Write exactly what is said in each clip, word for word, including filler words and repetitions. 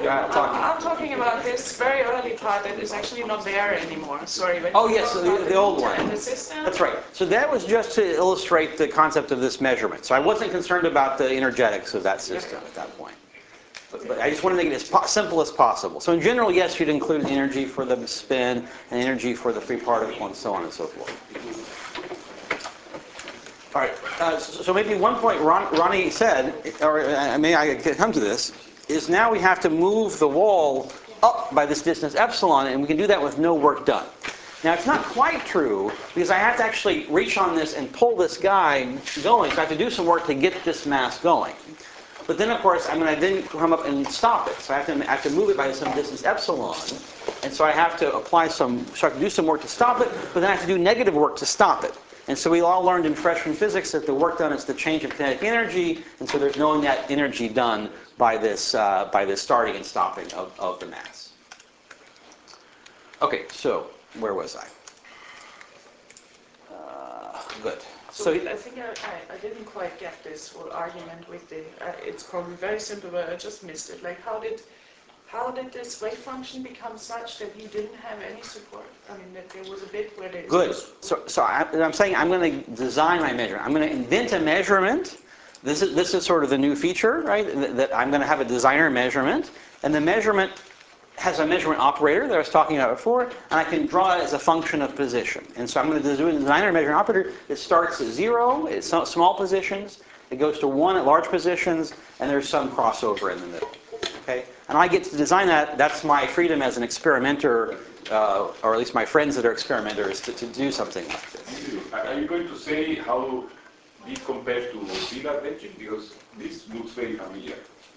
uh, talking? I'm, I'm talking about this very early part that is actually not there anymore. Sorry. Oh yes, the, the old one. And the system. That's right. So that was just to illustrate the concept of this measurement. So I wasn't concerned about the energetics of that system at that point. But, but I just want to make it as po simple as possible. So in general, yes, you'd include energy for the spin and energy for the free particle and so on and so forth. All right. Uh, so, so maybe one point Ron, Ronnie said, or uh, may I come to this, is now we have to move the wall up by this distance epsilon, and we can do that with no work done. Now it's not quite true, because I have to actually reach on this and pull this guy going, so I have to do some work to get this mass going. But then, of course, I'm going to then come up and stop it. So I have to, I have to move it by some distance epsilon. And so I have to apply some, so I have to do some work to stop it, but then I have to do negative work to stop it. And so we all learned in freshman physics that the work done is the change of kinetic energy, and so there's no net energy done by this, uh, by this starting and stopping of, of the mass. Okay, so where was I? Uh, good. So, So I think I, I, I didn't quite get this whole argument with the, uh, it's probably very simple, but I just missed it. Like how did, how did this wave function become such that you didn't have any support? I mean, that there was a bit where there good. was... So, so I, I'm saying I'm going to design my measurement. I'm going to invent a measurement. This is, this is sort of the new feature, right? That, that I'm going to have a designer measurement. And the measurement has a measurement operator that I was talking about before, and I can draw it as a function of position. And so I'm going to do a designer measurement operator that starts at zero at small positions, it goes to one at large positions, and there's some crossover in the middle. Okay? And I get to design that. That's my freedom as an experimenter, uh, or at least my friends that are experimenters, to, to do something like this. Are you going to say how this compares to Szilard etching? Because this looks very familiar.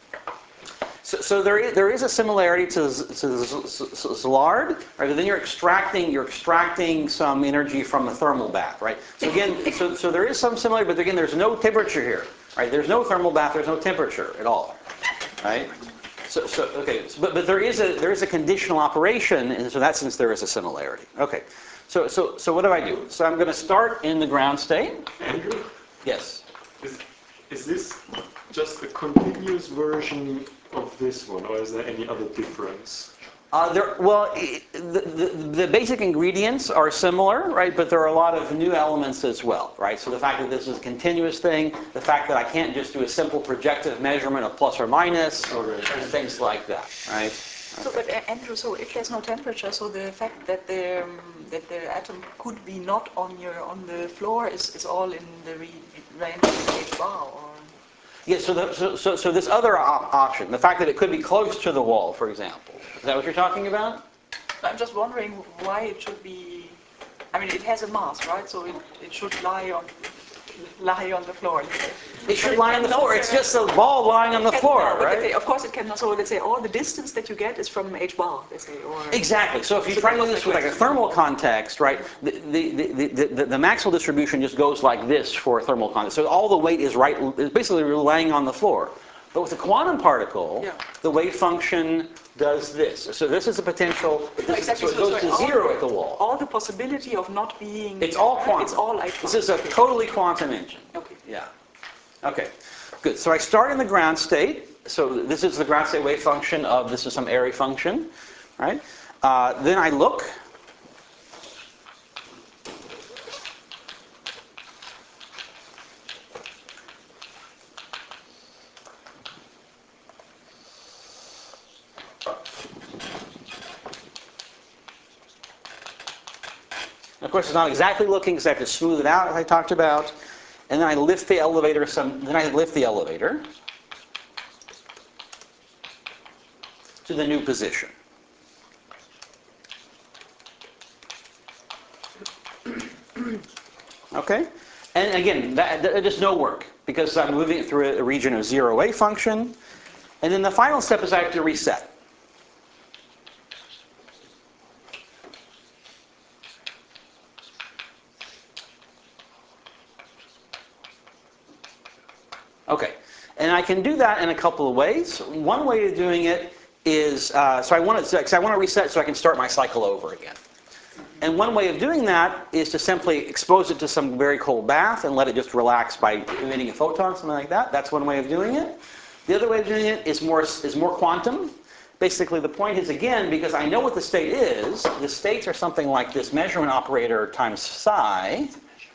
So, so there is there is a similarity to to Szilard, right? But then you're extracting you're extracting some energy from a thermal bath, right? So again, so so there is some similarity, but again, there's no temperature here, right? There's no thermal bath, there's no temperature at all, right? So so okay, so, but but there is a there is a conditional operation, and so in that sense there is a similarity. Okay, so so so what do I do? So I'm going to start in the ground state. Andrew? Yes. Is, is this just a continuous version of this one, or is there any other difference? Uh, there, well, the, the, the basic ingredients are similar, right? But there are a lot of new elements as well, right? So the fact that this is a continuous thing, the fact that I can't just do a simple projective measurement of plus or minus, or things like that, right? So, but uh, Andrew, so if there's no temperature, so the fact that the um, that the atom could be not on your on the floor is, is all in the re range of H bar, or? Yeah. So, the, so so so this other op option, the fact that it could be close to the wall, for example, is that what you're talking about? I'm just wondering why it should be. I mean, it has a mass, right? So it, it should lie on lie on the floor. It should lie on the floor. It's just a ball lying on the floor, right? Of course, it can. So let's say all the distance that you get is from H bar, let's say, or exactly. So if you try to do this with like a thermal context, right? The the, the the the the Maxwell distribution just goes like this for a thermal context. So all the weight is right, is basically laying on the floor. But with a quantum particle, yeah. the wave function does this. So this is a potential. This exactly. is, so it goes so, so to zero all, at the wall. All the possibility of not being. It's all quantum. It's all like. This is a totally quantum engine. Okay. Yeah. Okay. Good. So I start in the ground state. So this is the ground state wave function of this is some Airy function, right? Uh, then I look. Of course, it's not exactly looking because I have to smooth it out, as I talked about. And then I lift the elevator some. Then I lift the elevator to the new position. Okay, and again, that, that just no work because I'm moving it through a, a region of zero wave function. And then the final step is I have to reset. Okay, and I can do that in a couple of ways. One way of doing it is, uh, so I want to, because I want to reset so I can start my cycle over again. And one way of doing that is to simply expose it to some very cold bath and let it just relax by emitting a photon, something like that. That's one way of doing it. The other way of doing it is more is more quantum. basically the point is, again, because I know what the state is, the states are something like this measurement operator times psi.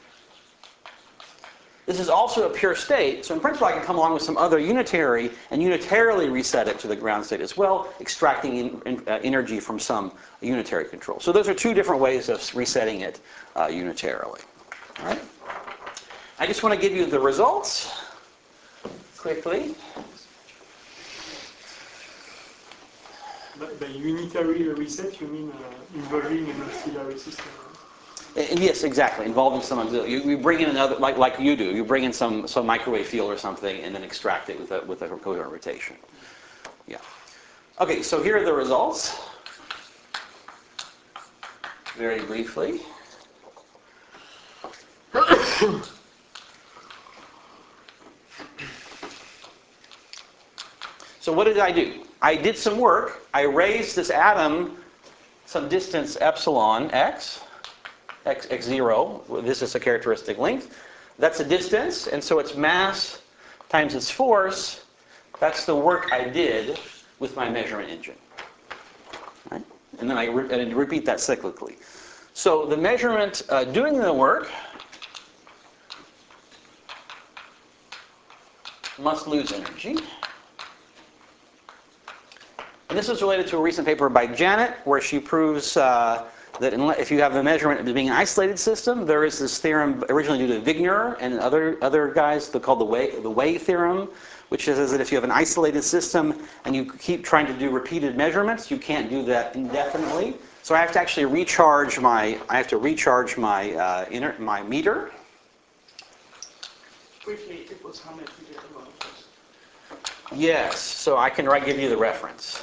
This is also a pure state, so in principle I can come along with some other unitary and unitarily reset it to the ground state as well, extracting in, in, uh, energy from some unitary control. So those are two different ways of resetting it uh, unitarily. All right? I just want to give you the results quickly. By unitary reset, you mean uh, involving an auxiliary system? And yes, exactly. Involving some auxiliary. You, you bring in another, like like you do. You bring in some some microwave field or something, and then extract it with a with a coherent rotation. Yeah. Okay. So here are the results. Very briefly. So what did I do? I did some work. I raised this atom some distance epsilon x. X, x zero, this is a characteristic length. That's a distance, and so its mass times its force, that's the work I did with my measurement engine. Right? And then I, re and repeat that cyclically. So the measurement uh, doing the work must lose energy. And this is related to a recent paper by Janet, where she proves uh, that if you have the measurement as being an isolated system, there is this theorem originally due to Wigner and other other guys called the Way the Way theorem, which says that if you have an isolated system and you keep trying to do repeated measurements, you can't do that indefinitely. So I have to actually recharge my I have to recharge my uh, inner my meter. Briefly, it was how much we did the most. Yes. So I can right give you the reference.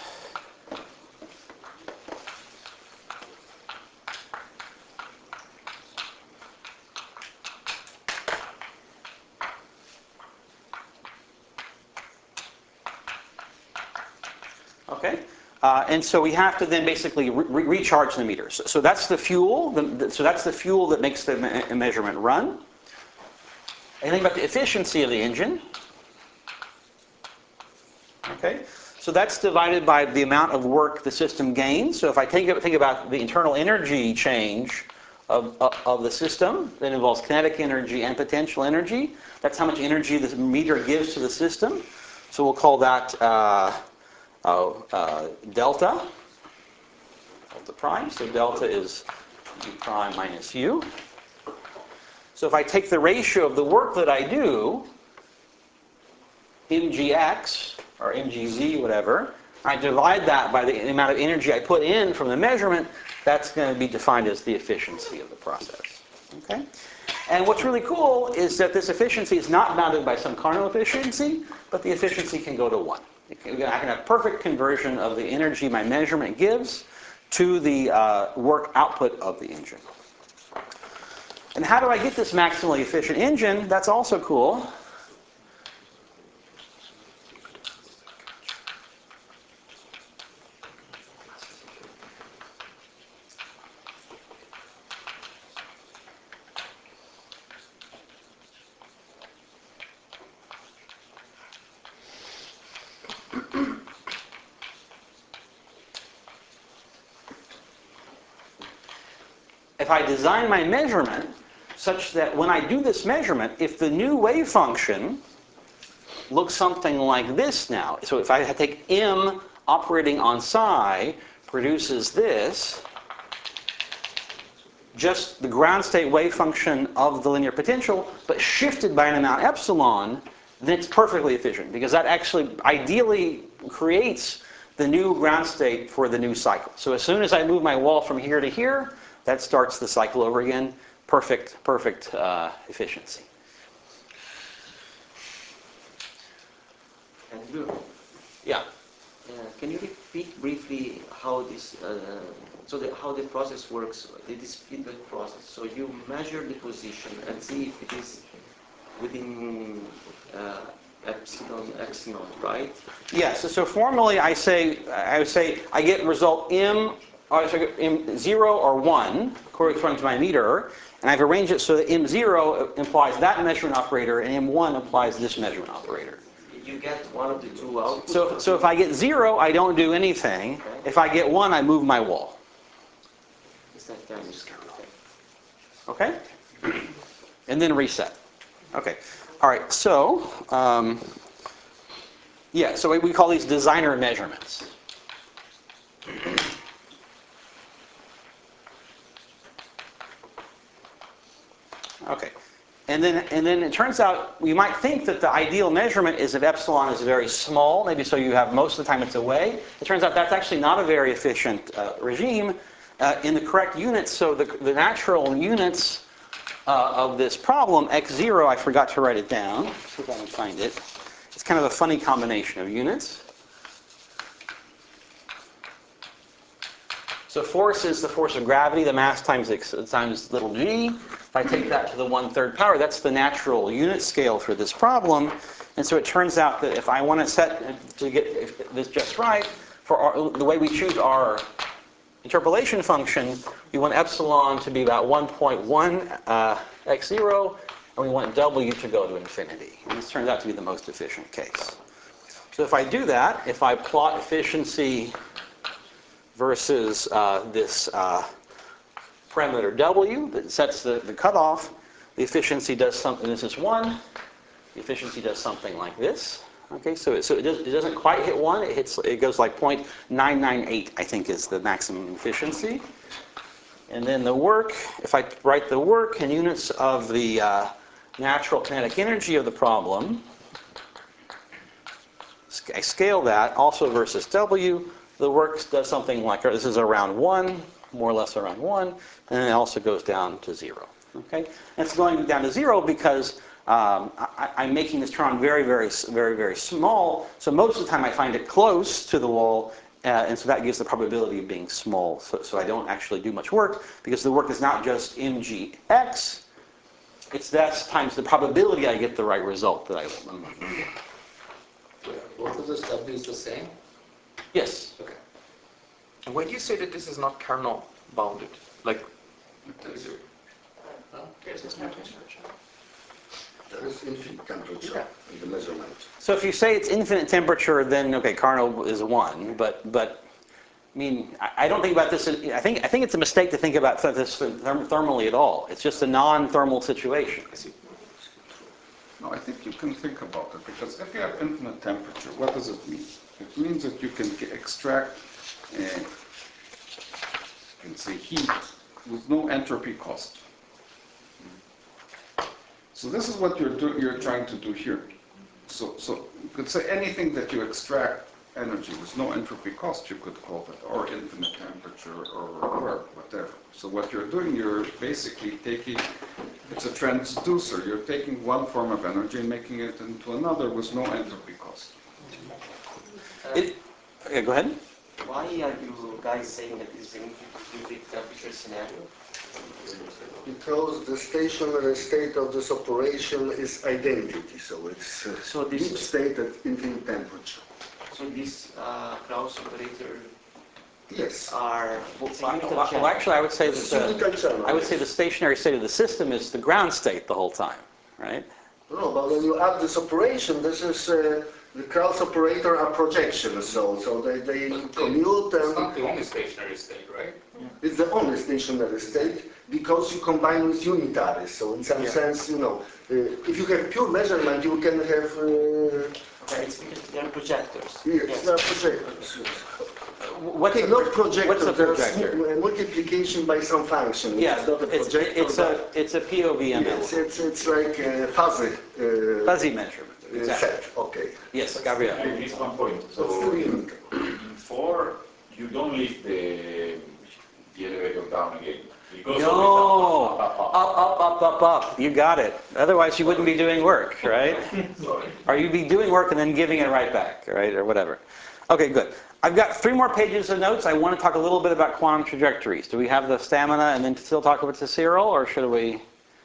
Okay, uh, and so we have to then basically re recharge the meter. So, so that's the fuel. The, the, so that's the fuel that makes the me measurement run. And think about the efficiency of the engine. Okay, so that's divided by the amount of work the system gains. So if I take, think about the internal energy change of, of, of the system, that involves kinetic energy and potential energy. That's how much energy the meter gives to the system. So we'll call that uh, Oh, uh, delta, delta prime, so delta is u prime minus u. So if I take the ratio of the work that I do, mgx, or mgz, whatever, I divide that by the amount of energy I put in from the measurement, that's going to be defined as the efficiency of the process. Okay? And what's really cool is that this efficiency is not bounded by some Carnot efficiency, but the efficiency can go to one. I can have perfect conversion of the energy my measurement gives to the uh, work output of the engine. And how do I get this maximally efficient engine? That's also cool. If I design my measurement such that when I do this measurement, if the new wave function looks something like this now, so if I take m operating on psi produces this, just the ground state wave function of the linear potential, but shifted by an amount epsilon, then it's perfectly efficient, because that actually ideally creates the new ground state for the new cycle. So as soon as I move my wall from here to here, that starts the cycle over again. Perfect, perfect uh, efficiency. Andrew, Yeah. uh, can you repeat briefly how this, uh, so the, how the process works, this feedback process? So you measure the position and see if it is within uh, epsilon x naught, right? Yes. So, so formally, I say I would say I get result m. Or so m zero or one corresponding to my meter, and I've arranged it so that m zero implies that measurement operator and m one implies this measurement operator. you get one of the two outputs. So, so if I get zero, I don't do anything. If I get one, I move my wall. It's that time. Okay? And then reset. Okay. All right, so, um, yeah, so we, we call these designer measurements. Okay. And then, and then it turns out, you might think that the ideal measurement is if epsilon is very small, maybe so you have most of the time it's away. It turns out that's actually not a very efficient uh, regime uh, in the correct units. So the, the natural units uh, of this problem, x zero, I forgot to write it down. See if I can find it. It's kind of a funny combination of units. So force is the force of gravity, the mass times x times little g. If I take that to the one-third power, that's the natural unit scale for this problem. And so it turns out that if I want to set, to get this just right, for our, the way we choose our interpolation function, we want epsilon to be about one point one uh, x zero, and we want w to go to infinity. And this turns out to be the most efficient case. So if I do that, if I plot efficiency versus uh, this uh, parameter w that sets the, the cutoff, the efficiency does something, this is one, the efficiency does something like this. Okay, so, it, so it, does, it doesn't quite hit one, it, hits, it goes like zero point nine nine eight, I think is the maximum efficiency. And then the work, if I write the work in units of the uh, natural kinetic energy of the problem, I scale that also versus w, the work does something like, this is around one, more or less around one, and then it also goes down to zero. Okay? And it's going down to zero because um, I, I'm making this tron very, very, very, very small, so most of the time I find it close to the wall, uh, and so that gives the probability of being small. So, so I don't actually do much work because the work is not just mgx, it's that times the probability I get the right result that I want. Both of those W is the same? Yes. Okay. And why do you say that this is not Carnot bounded? Like, There is infinite temperature in the measurement. So if you say it's infinite temperature, then okay, Carnot is one. But but I mean, I, I don't think about this. I think I think it's a mistake to think about this therm thermally at all. It's just a non-thermal situation. No, I think you can think about it, because if you have infinite temperature, what does it mean? It means that you can extract, uh, you can say, heat with no entropy cost. So this is what you're do, you're trying to do here. So, so you could say anything that you extract energy with no entropy cost, you could call it, or infinite temperature, or, or whatever. So what you're doing, you're basically taking, it's a transducer. You're taking one form of energy and making it into another with no entropy cost. It, okay, go ahead. Why are you guys saying that this is an infinite temperature scenario? Because the stationary state of this operation is identity, so it's uh, So this deep state at infinite temperature. So these uh, Krauss operator Yes. are it's a Well, unit of well, channel. actually, I would say It's that unit of channel, the, I would yes. say the stationary state of the system is the ground state the whole time, right? No, but when you add this operation, this is uh, the Krauss operator are projections, so so they, they commute It's and not the only stationary state, right? it's the only stationary state because you combine with unitaries. So in some Yeah. sense, you know, uh, if you have pure measurement, you can have uh, Okay, it's because they're projectors. yes, they are projectors. What's Okay, a, not projector. what's a there's projector? mu- uh, multiplication by some function. Yeah, it's not a it's, projector. it's a but it's a P O V M it's, element. it's it's like a fuzzy uh, Fuzzy measurement. uh, Exactly. set. Okay. Yes, Gabriel. I missed one point. But So still in, unit. in four, you don't lift the, the elevator down again. It goes No, always up, up, up, up, up, up, up, up. You got it. Otherwise, you wouldn't be doing work, right? up. Sorry. Or you'd be doing work and then giving it right back, right, or whatever. Okay, good. I've got three more pages of notes. I want to talk a little bit about quantum trajectories. Do we have the stamina and then still talk about the Cyril, or should we?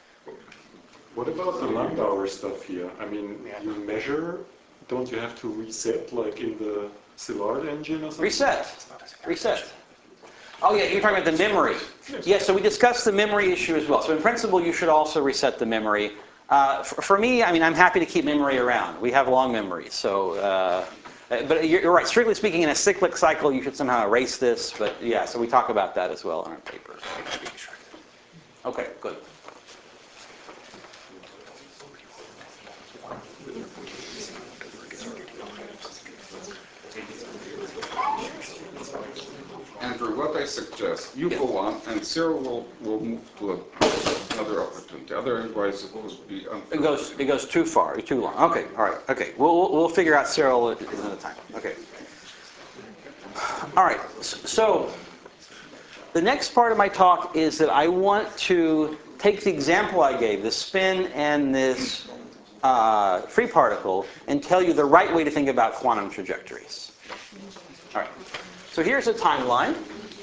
What about the Landauer stuff here? I mean, you measure, don't you have to reset, like in the Szilard engine or something? Reset. Reset. Oh yeah, you're talking about the memory. Yeah, so we discussed the memory issue as well. So in principle, you should also reset the memory. Uh, for, for me, I mean, I'm happy to keep memory around. We have long memories, so. Uh, but you're, you're right. Strictly speaking, in a cyclic cycle, you should somehow erase this. But yeah, so we talk about that as well in our papers. Okay, good. Andrew, what I suggest, you go on, and Cyril will, will move to a, another opportunity. Otherwise, it will be unfair. It goes, it goes too far, too long. Okay, all right, okay. We'll, we'll, we'll figure out Cyril at another time. Okay. All right, so the next part of my talk is that I want to take the example I gave, the spin and this uh, free particle, and tell you the right way to think about quantum trajectories. All right. So here's a timeline.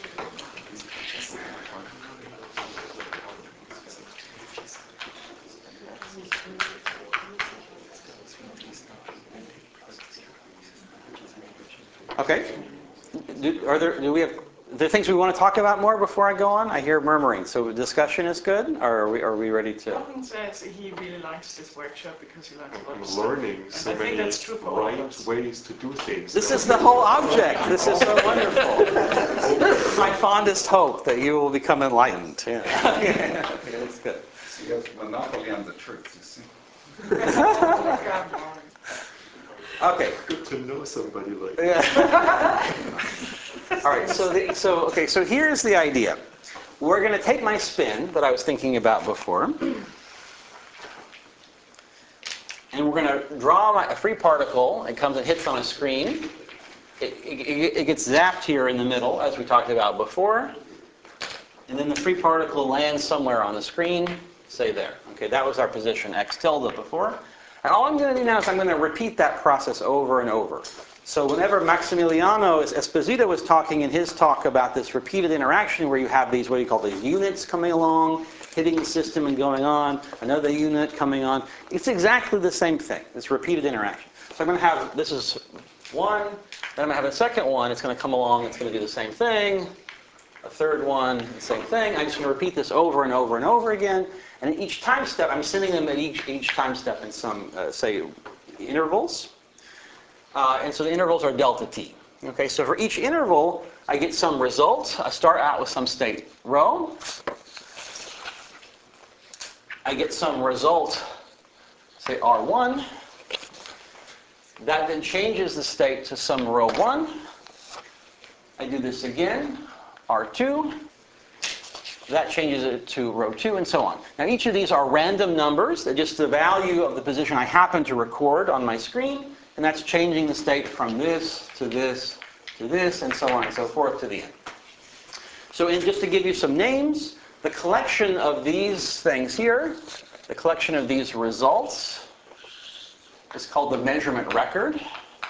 Okay. Do, are there, do we have, are there things we want to talk about more before I go on? I hear murmuring. So discussion is good? Or are we, are we ready to? Robin says he really likes this workshop because he learns a lot I'm of stuff. learning And so I think many that's true for all of right us. ways to do things. This is the whole object. This is so wonderful. This is my fondest hope, that you will become enlightened. Yeah. Okay, that's good. He has monopoly on the truth, you see. Oh, come on. Okay. Good to know somebody like that. Yeah. All right. So, the, so okay. So here's the idea. We're going to take my spin that I was thinking about before, and we're going to draw my, a free particle. It comes and hits on a screen. It, it, it gets zapped here in the middle, as we talked about before, and then the free particle lands somewhere on the screen. Say there. Okay. That was our position x tilde before. And all I'm going to do now is I'm going to repeat that process over and over. So whenever Maximiliano Esposito was talking in his talk about this repeated interaction where you have these, what do you call these, units coming along, hitting the system and going on, another unit coming on, it's exactly the same thing, this repeated interaction. So I'm going to have, this is one, then I'm going to have a second one, it's going to come along, it's going to do the same thing, a third one, the same thing. I'm just going to repeat this over and over and over again. And in each time step, I'm sending them at each, each time step in some, uh, say, intervals. Uh, and so the intervals are delta t. Okay, so for each interval, I get some result. I start out with some state rho. I get some result, say R one. That then changes the state to some rho one. I do this again, R two. That changes it to rho two, and so on. Now each of these are random numbers. They're just the value of the position I happen to record on my screen, and that's changing the state from this to this to this, and so on and so forth to the end. So in, just to give you some names, the collection of these things here, the collection of these results, is called the measurement record.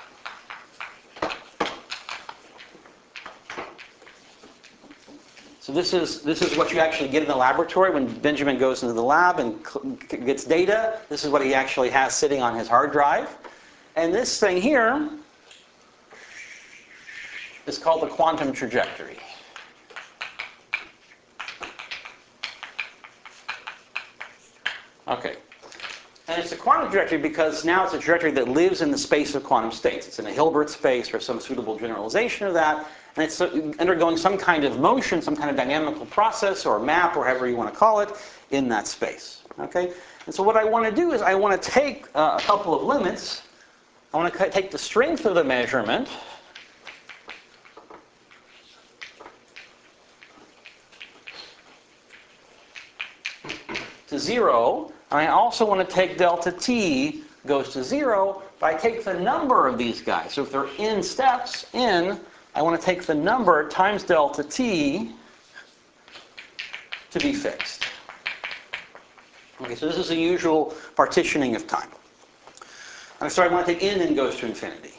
So this is, this is what you actually get in the laboratory when Benjamin goes into the lab and gets data. This is what he actually has sitting on his hard drive. And this thing here is called the quantum trajectory. Okay. And it's a quantum trajectory because now it's a trajectory that lives in the space of quantum states. It's in a Hilbert space or some suitable generalization of that. And it's undergoing some kind of motion, some kind of dynamical process or map or however you want to call it in that space. Okay? And so what I want to do is I want to take uh, a couple of limits. I want to take the strength of the measurement to zero. And I also want to take delta t goes to zero, but I take the number of these guys. So if they're in steps, in, I want to take the number times delta t to be fixed. Okay, so this is the usual partitioning of time. And so I want to take n and goes to infinity.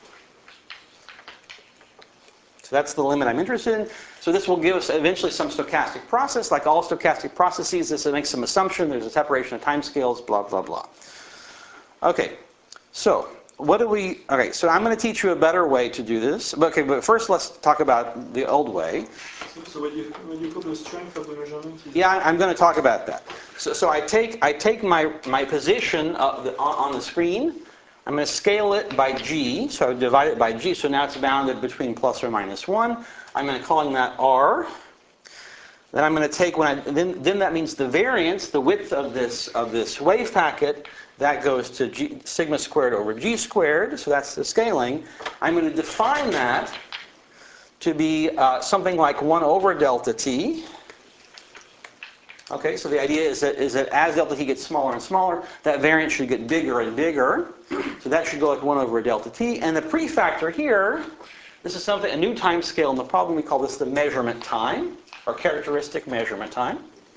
So that's the limit I'm interested in. So this will give us eventually some stochastic process. Like all stochastic processes, this makes some assumption. There's a separation of timescales, blah, blah, blah. Okay, so what do we, okay, so I'm going to teach you a better way to do this. But, okay, but first let's talk about the old way. So, so when you when you put the strength of the measurement, is Yeah, I'm going to talk about that. So, so I take I take my my position of the, on, on the screen. I'm going to scale it by g. So I divide it by g. So now it's bounded between plus or minus one. I'm going to call that r. Then I'm going to take when I then then that means the variance, the width of this of this wave packet, that goes to g, sigma squared over g squared. So that's the scaling. I'm going to define that to be uh, something like one over delta t. Okay, so the idea is that, is that as delta t gets smaller and smaller, that variance should get bigger and bigger. So that should go like one over delta t. And the prefactor here, this is something, a new time scale in the problem, we call this the measurement time, or characteristic measurement time.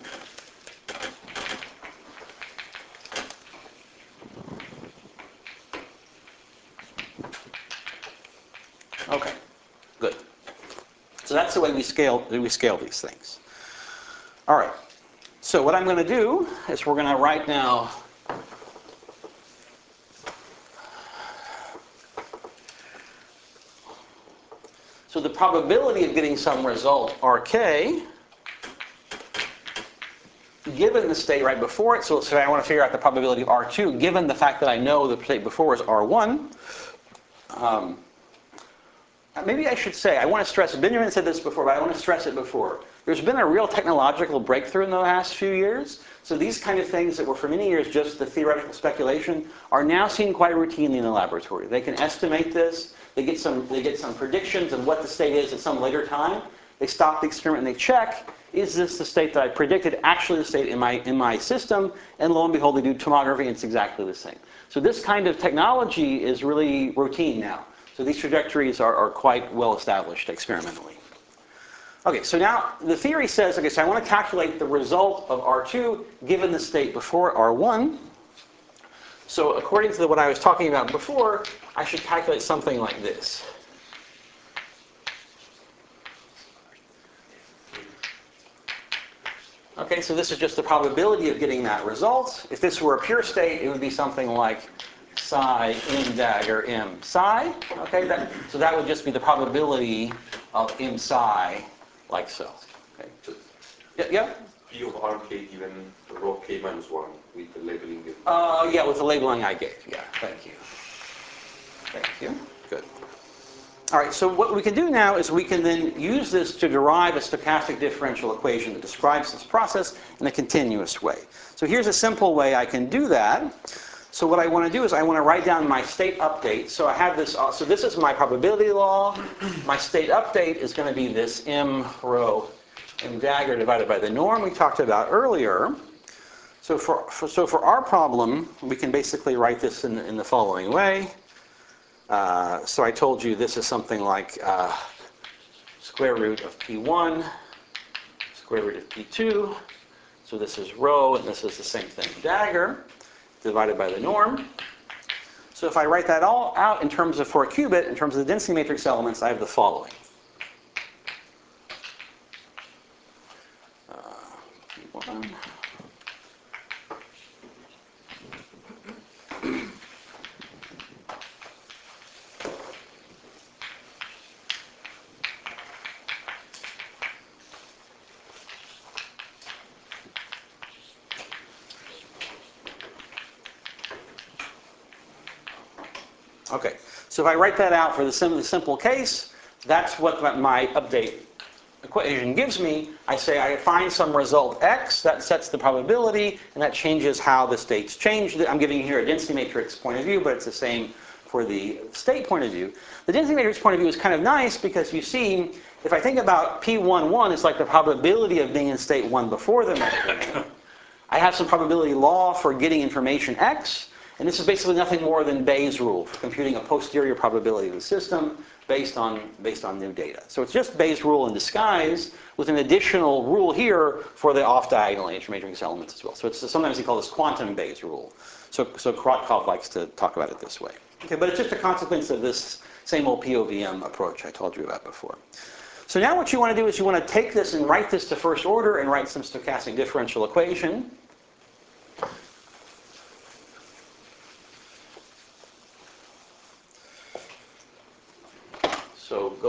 Okay, good. So that's the way we scale, we scale these things. All right. So what I'm going to do is we're going to write now so the probability of getting some result Rk given the state right before it. So, so I want to figure out the probability of R two given the fact that I know the state before is R one. Um, Maybe I should say, I want to stress, Benjamin said this before, but I want to stress it before. There's been a real technological breakthrough in the last few years. So these kind of things that were for many years just the theoretical speculation are now seen quite routinely in the laboratory. They can estimate this. They get some, they get some predictions of what the state is at some later time. They stop the experiment and they check, is this the state that I predicted actually the state in my, in my system? And lo and behold, they do tomography and it's exactly the same. So this kind of technology is really routine now. So these trajectories are, are quite well established experimentally. Okay, so now the theory says, okay, so I want to calculate the result of R two given the state before R one. So according to what I was talking about before, I should calculate something like this. Okay, so this is just the probability of getting that result. If this were a pure state, it would be something like psi m dagger m psi. Okay, that, so that would just be the probability of m psi, like so. Okay. Yeah, yeah. P of Rk given rho k minus one with the labeling. Uh, yeah, with the labeling I gave. Yeah, thank you. Thank you. Good. All right. So what we can do now is we can then use this to derive a stochastic differential equation that describes this process in a continuous way. So here's a simple way I can do that. So what I want to do is I want to write down my state update. So I have this, uh, so this is my probability law. My state update is going to be this m rho m dagger divided by the norm we talked about earlier. So for, for, so for our problem, we can basically write this in, in the following way. Uh, so I told you this is something like uh, square root of p one, square root of p two. So this is rho, and this is the same thing, dagger, divided by the norm. So if I write that all out in terms of, for a qubit, in terms of the density matrix elements, I have the following. Uh, P one. Okay, so if I write that out for the sim simple case, that's what my update equation gives me. I say I find some result x, that sets the probability, and that changes how the states change. I'm giving you here a density matrix point of view, but it's the same for the state point of view. The density matrix point of view is kind of nice because you see, if I think about P one one, it's like the probability of being in state one before the measurement. I have some probability law for getting information x, and this is basically nothing more than Bayes' rule for computing a posterior probability of the system based on, based on new data. So it's just Bayes' rule in disguise with an additional rule here for the off-diagonal intermatrix elements as well. So it's sometimes they call this quantum Bayes' rule. So, so Korotkov likes to talk about it this way. Okay, but it's just a consequence of this same old P O V M approach I told you about before. So now what you want to do is you want to take this and write this to first order and write some stochastic differential equation.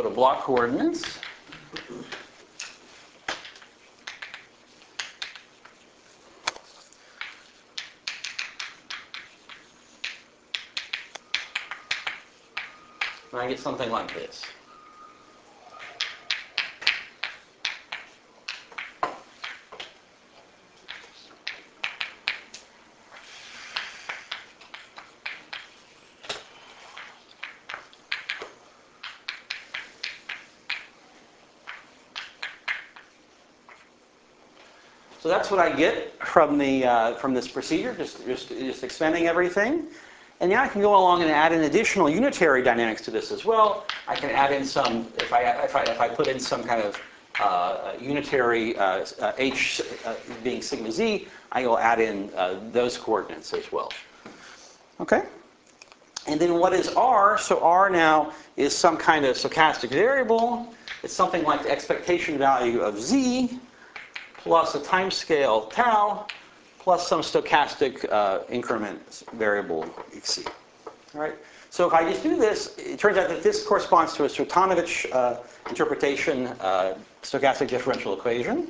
to block coordinates. And I get something like this. So that's what I get from the uh, from this procedure, just, just just expanding everything. And now I can go along and add in additional unitary dynamics to this as well. I can add in some, if I if I, if I put in some kind of uh, unitary uh, uh, h uh, being sigma z, I will add in uh, those coordinates as well. Okay. And then what is r? So r now is some kind of stochastic variable. It's something like the expectation value of z, plus a time scale tau, plus some stochastic uh, increment variable xc. All right. So if I just do this, it turns out that this corresponds to a Srutanovich uh, interpretation uh, stochastic differential equation.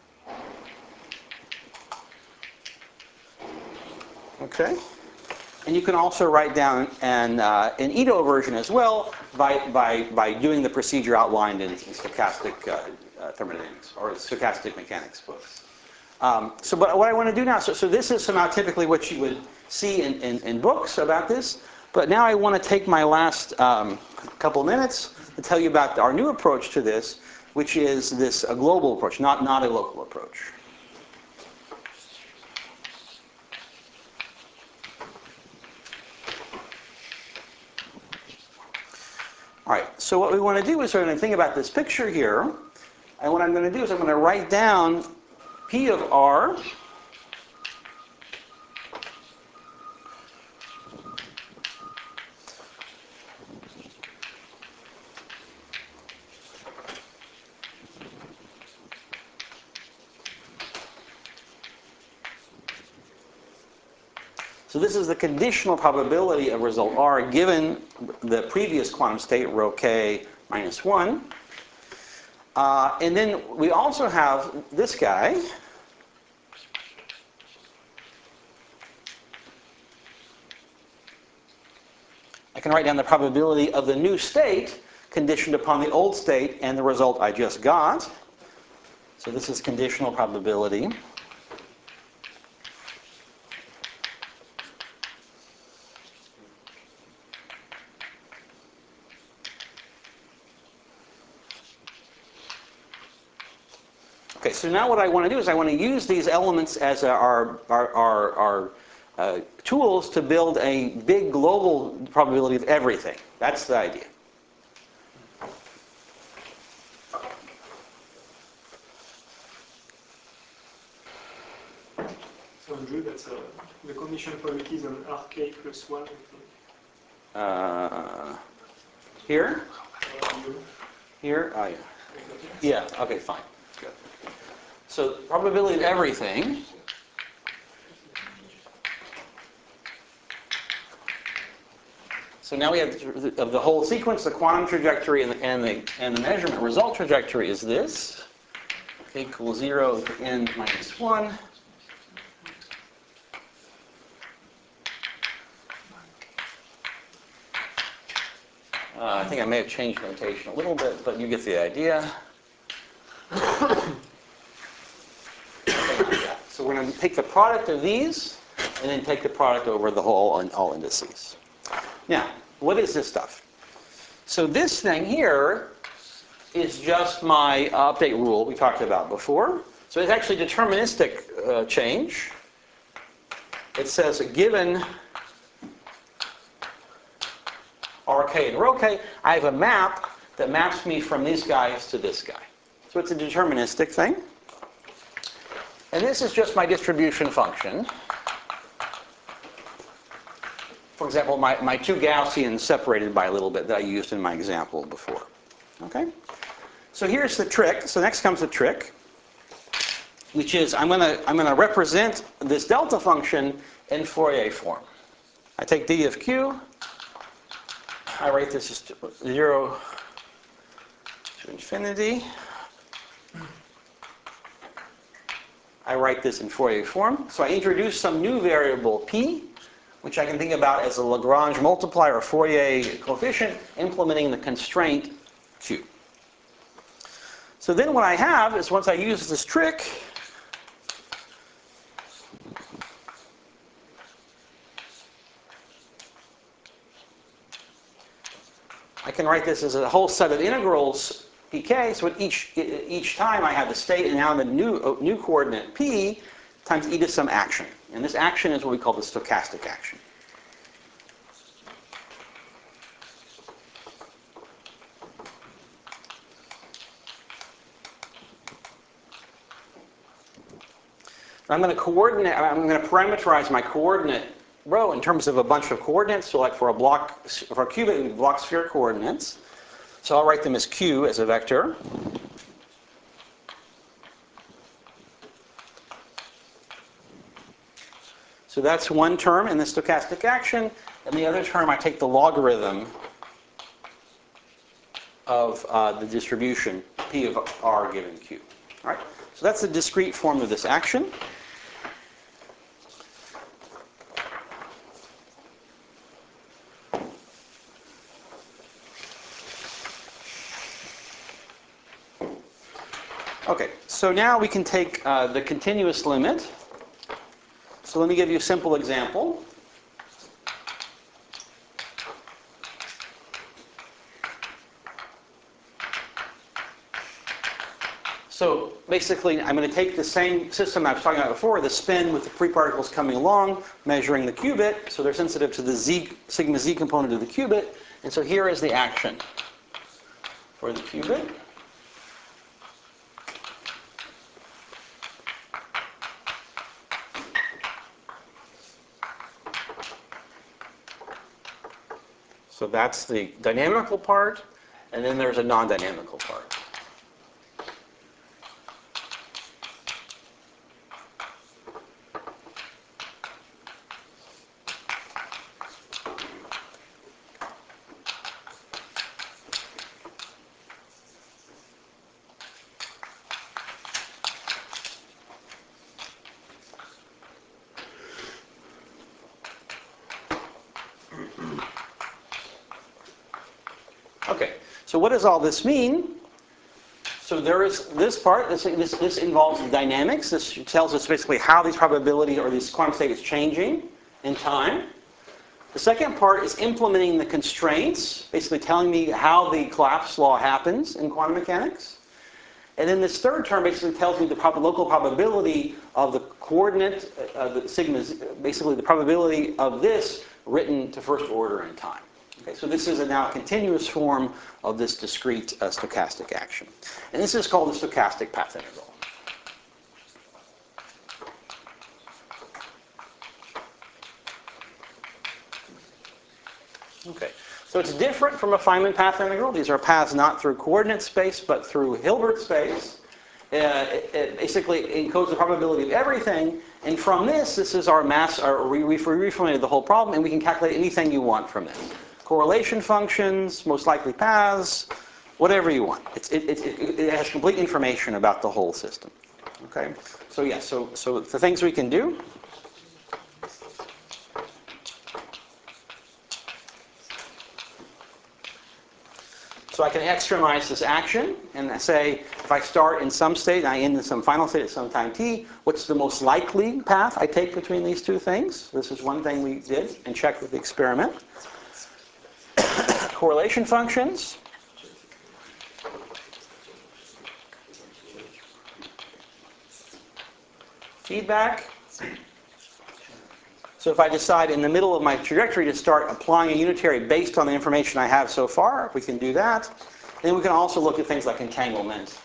Okay. And you can also write down an, uh, an Ito version as well by, by, by doing the procedure outlined in stochastic uh, uh, thermodynamics or stochastic mechanics books. Um, so but what I want to do now, so, so this is somehow typically what you would see in, in, in books about this, but now I want to take my last um, couple of minutes to tell you about our new approach to this, which is this a global approach, not, not a local approach. All right, so what we want to do is we're going to think about this picture here, and what I'm going to do is I'm going to write down P of R So this is the conditional probability of result R given the previous quantum state, rho k minus one. Uh, and then we also have this guy. I can write down the probability of the new state conditioned upon the old state and the result I just got. So this is conditional probability. Okay, so now what I want to do is I want to use these elements as our, our, our, our uh, tools to build a big global probability of everything. That's the idea. So Andrew, that's uh, the conditional probability is on R K plus one. Uh, here? Here? Oh, yeah. Yeah, okay, fine. Good. So probability of everything so now we have the, of the whole sequence, the quantum trajectory and the, and the, and the measurement result trajectory is this. K equals zero to n minus one. Uh, I think I may have changed notation a little bit, but you get the idea. So we're going to take the product of these and then take the product over the whole on all indices. Now, what is this stuff? So this thing here is just my update rule we talked about before. So it's actually deterministic uh, change. It says given R K and rho k, I have a map that maps me from these guys to this guy. So it's a deterministic thing. And this is just my distribution function. For example, my, my two Gaussians separated by a little bit that I used in my example before. Okay? So here's the trick. So next comes the trick, which is I'm going to I'm going to represent this delta function in Fourier form. I take d of q. I write this as zero to infinity. I write this in Fourier form. So I introduce some new variable p, which I can think about as a Lagrange multiplier or Fourier coefficient, implementing the constraint q. So then what I have is, once I use this trick, I can write this as a whole set of integrals pk, so at each, each time I have the state and now the new, new coordinate p times e to some action. And this action is what we call the stochastic action. I'm going to coordinate, I'm going to parameterize my coordinate row in terms of a bunch of coordinates. So like for a block, for a cubit, we block sphere coordinates. So I'll write them as q as a vector. So that's one term in the stochastic action. And the other term, I take the logarithm of uh, the distribution p of r given q. All right? So that's the discrete form of this action. Okay, so now we can take uh, the continuous limit. So let me give you a simple example. So basically, I'm going to take the same system I was talking about before, the spin with the free particles coming along, measuring the qubit. So they're sensitive to the z, sigma z component of the qubit. And so here is the action for the qubit. So that's the dynamical part, and then there's a non-dynamical part. Okay, so what does all this mean? So there is this part, this, this, this involves dynamics. This tells us basically how these probability or this quantum state is changing in time. The second part is implementing the constraints, basically telling me how the collapse law happens in quantum mechanics. And then this third term basically tells me the prob local probability of the coordinate, uh, the sigma, basically the probability of this written to first order in time. Okay, so this is a now continuous form of this discrete uh, stochastic action. And this is called the stochastic path integral. Okay, so it's different from a Feynman path integral. These are paths not through coordinate space, but through Hilbert space. Uh, it, it basically encodes the probability of everything. And from this, this is our mass, our, we, we reformulated the whole problem, and we can calculate anything you want from this. Correlation functions, most likely paths, whatever you want. It's, it, it, it, it has complete information about the whole system. Okay, so yeah, so, so the things we can do. So I can extremize this action and say, if I start in some state and I end in some final state at some time t, what's the most likely path I take between these two things? This is one thing we did and checked with the experiment. Correlation functions. Feedback. So if I decide in the middle of my trajectory to start applying a unitary based on the information I have so far, we can do that. Then we can also look at things like entanglement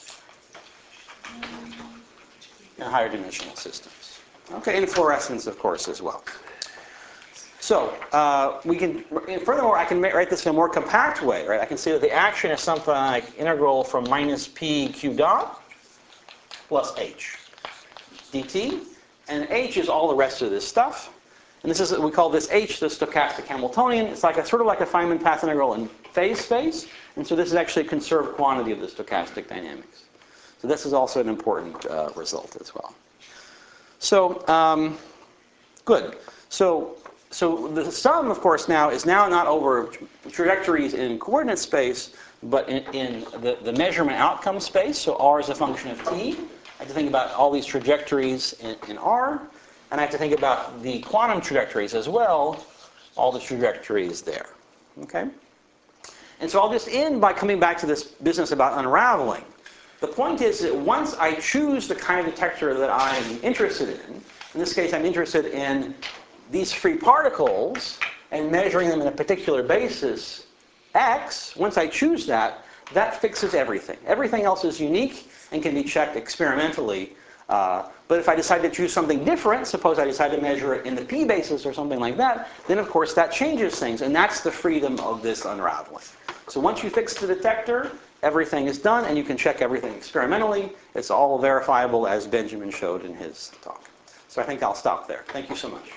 in higher dimensional systems. Okay, and fluorescence, of course, as well. So uh, we can, furthermore, I can write this in a more compact way, right? I can say that the action is something like integral from minus p q dot plus h dt, and h is all the rest of this stuff. And this is, we call this h the stochastic Hamiltonian. It's like a sort of like a Feynman path integral in phase space. And so this is actually a conserved quantity of the stochastic dynamics. So this is also an important uh, result as well. So, um, good. So, so the sum, of course, now is now not over trajectories in coordinate space, but in, in the, the measurement outcome space. So R is a function of t. I have to think about all these trajectories in, in R. And I have to think about the quantum trajectories as well, all the trajectories there. Okay? And so I'll just end by coming back to this business about unraveling. The point is that once I choose the kind of detector that I'm interested in, in this case I'm interested in these free particles and measuring them in a particular basis, X, once I choose that, that fixes everything. Everything else is unique and can be checked experimentally. Uh, but if I decide to choose something different, suppose I decide to measure it in the P basis or something like that, then of course that changes things, and that's the freedom of this unraveling. So once you fix the detector, everything is done, and you can check everything experimentally. It's all verifiable, as Benjamin showed in his talk. So I think I'll stop there. Thank you so much.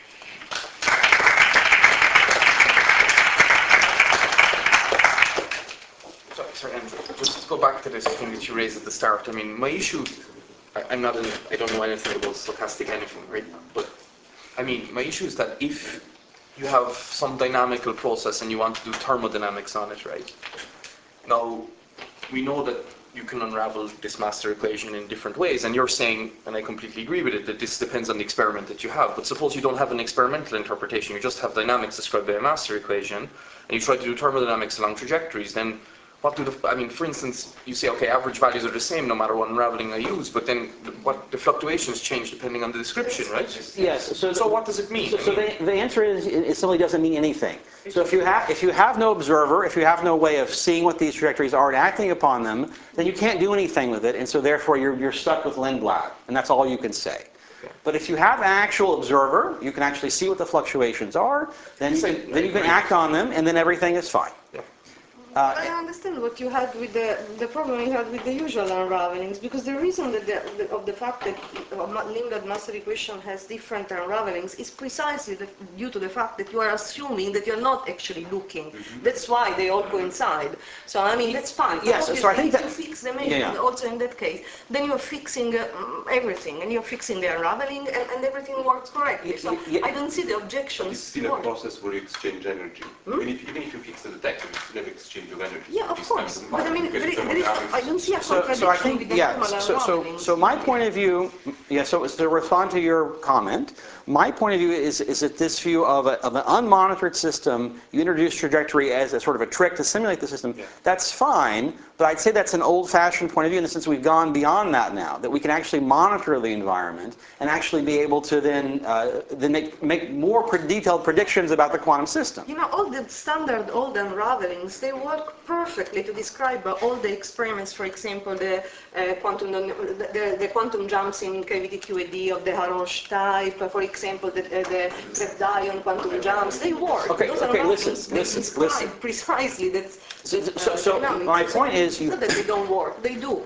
Sorry, sorry, Andrew. Just to go back to this thing that you raised at the start. I mean, my issue, I, I'm not in, I don't know anything about stochastic anything, right? But, I mean, my issue is that if you have some dynamical process and you want to do thermodynamics on it, right? Now, we know that you can unravel this master equation in different ways, and you're saying, and I completely agree with it, that this depends on the experiment that you have. But suppose you don't have an experimental interpretation, you just have dynamics described by a master equation, and you try to do thermodynamics along trajectories, then what do the, I mean, for instance, you say, okay, average values are the same no matter what unraveling I use, but then the, what the fluctuations change depending on the description, right? Yes. So, so what does it mean? So, so the, the answer is it, it simply doesn't mean anything. So if you have if you have no observer, if you have no way of seeing what these trajectories are and acting upon them, then you can't do anything with it, and so therefore you're you're stuck with Lindblad, and that's all you can say. But if you have an actual observer, you can actually see what the fluctuations are, then you can, then you can act on them, and then everything is fine. Uh, I understand what you had with the the problem you had with the usual unravelings, because the reason that the, the, of the fact that Lindblad master equation has different unravelings is precisely the, due to the fact that you are assuming that you're not actually looking. Mm-hmm. That's why they all coincide. So I mean that's fine. Yes. So, so I think if that you fix the measurement, yeah, yeah. also in that case, then you're fixing uh, everything, and you're fixing the unraveling, and, and everything works correctly. So yeah. I don't see the objections. But it's still a process where you exchange energy. Hmm? Even, if, even if you fix the detector, you still have exchange of energy. Yeah, so of course. But I mean, there is, there is, I don't see a So, contradiction so I think, with the yeah, normal so, so, unraveling. so my point of view, yeah, so to respond to your comment, my point of view is, is that this view of, a, of an unmonitored system, you introduce trajectory as a sort of a trick to simulate the system, yeah. That's fine, but I'd say that's an old-fashioned point of view in the sense we've gone beyond that now, that we can actually monitor the environment and actually be able to then, uh, then make, make more pre detailed predictions about the quantum system. You know, all the standard old unravelings, they work perfectly to describe uh, all the experiments, for example, the, uh, quantum, the, the, the quantum jumps in cavity Q E D of the Haroche type, uh, for example, the, uh, the Repdion quantum jumps, they work. Okay, Those okay, listen, they listen, describe listen. precisely that. So, so, so my point is you... It's not that they don't work, they do.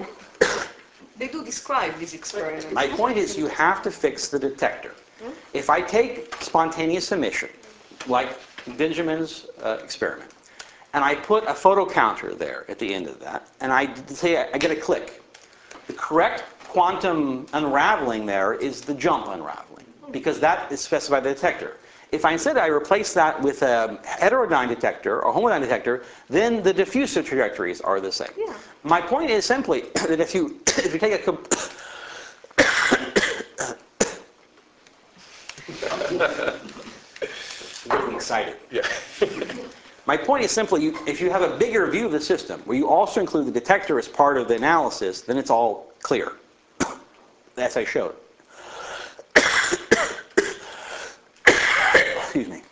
They do describe these experiments. My point is you have to fix the detector. Hmm? If I take spontaneous emission, like Benjamin's uh, experiment, and I put a photo counter there at the end of that, and I say I get a click, the correct quantum unraveling there is the jump unraveling, because that is specified by the detector. If I instead I replace that with a heterodyne detector or homodyne detector, then the diffusive trajectories are the same. Yeah. My point is simply that if you if you take a comp getting excited. Yeah. My point is simply, you, if you have a bigger view of the system, where you also include the detector as part of the analysis, then it's all clear. As I showed. Excuse me.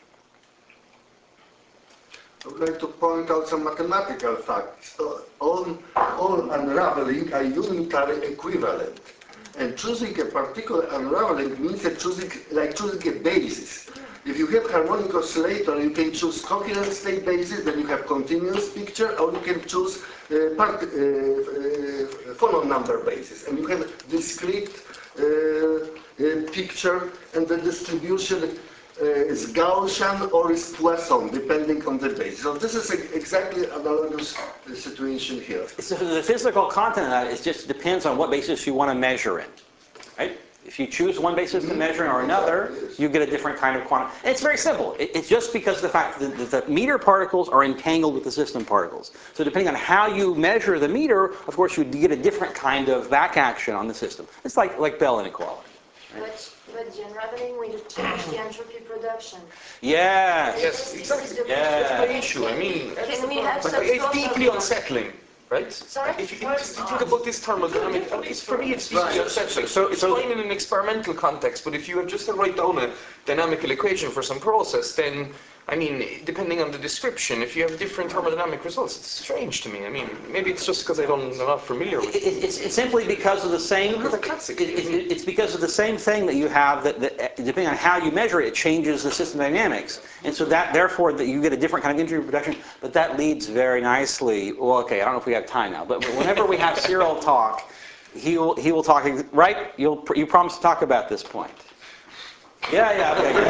I would like to point out some mathematical facts. Uh, all, all unraveling are unitary equivalent. And choosing a particular unraveling means that choosing, like choosing a basis. If you have harmonic oscillator, you can choose coherent state basis, then you have continuous picture, or you can choose uh, part, uh, uh, phonon number basis, and you have discrete uh, uh, picture, and the distribution uh, is Gaussian or is Poisson, depending on the base. So this is a, exactly analogous uh, situation here. So the physical content of that is just depends on what basis you want to measure in, right? If you choose one basis to measure in or another, you get a different kind of quantum. And it's very simple. It, it's just because of the fact that the, the meter particles are entangled with the system particles. So depending on how you measure the meter, of course, you get a different kind of back action on the system. It's like, like Bell inequality. Right? But, but the unraveling, we change the entropy production. Yes. Yes, exactly. Yeah. That's my issue. I mean, Can we have like, some it's sort deeply of- unsettling, right? Sorry? If you, if you think about this thermodynamic, uh, it's, for me it's deeply Right. unsettling. So it's So- fine in an experimental context, but if you have just to write down a dynamical equation for some process, then, I mean, depending on the description, if you have different thermodynamic results, it's strange to me. I mean, maybe it's just because I don't, I'm not familiar with It, it, it's, it's simply because of the same. It's a classic. It, it, it's because of the same thing that you have that, that depending on how you measure it, it changes the system dynamics, and so that therefore that you get a different kind of entropy production. But that leads very nicely. Well, okay, I don't know if we have time now, but whenever we have Cyril talk, he will he will talk. Right? You'll you promise to talk about this point. Yeah, yeah, okay.